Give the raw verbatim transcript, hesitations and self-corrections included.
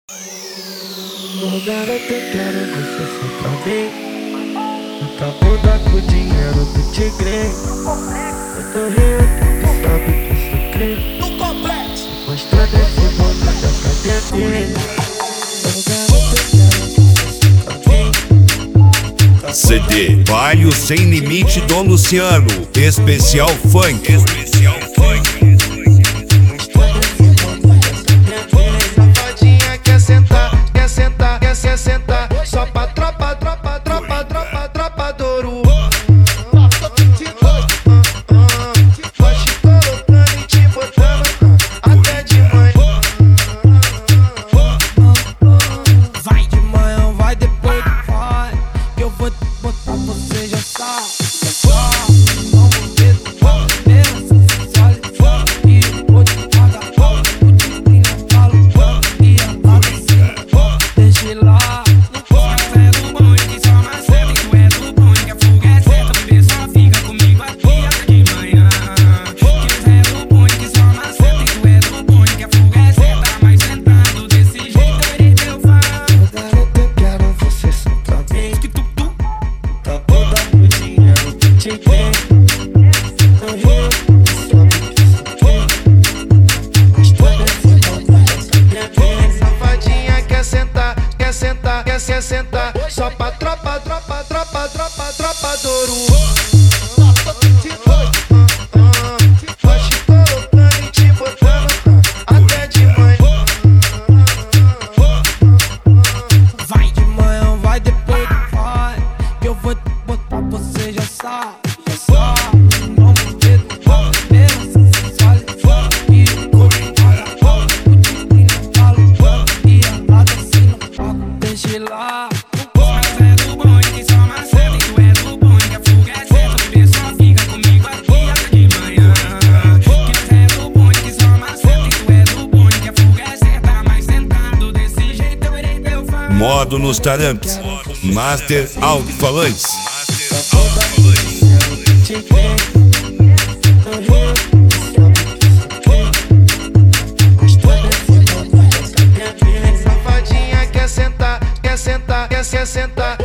Ô garota, eu quero você só pra mim. Tá bunda com o dinheiro do tigre. Eu tô rindo, tu sabe que eu sou crime. No complexo. Gostou desse mundo da academia. Ô garota, eu quero você só pra mim. C D Baile Sem Limite do Luciano, especial funk. Especial funk. Safadinha quer sentar, quer sentar, quer se sentar. Só pra tropa, tropa, tropa, tropa, tropa do Ouro. Vai te colocando e te botando até de manhã. Vai de manhã, vai depois do pai. Que eu vou te botar, você já sabe. Não vou ver do pau, mesmo se olha e eu vou te pagar. O tigre não fala e a nada assim. Deixa lá. Safadinha quer sentar, quer sentar, quer se sentar. Só pra tropa, tropa, tropa, tropa, tropa do Ouro. Vai te colocando e te botando até de manhã. Vai de manhã, vai depois do pai. Que eu vou te botar, você já sabe. Já sabe. Não vou ver do pau, mesmo se olha e eu vou te pagar. O tigre não fala e a nada assim não paga. Deixa lá. Modo nos tarampes, Master Alto-Falantes. Safadinha quer sentar, quer sentar, quer se sentar.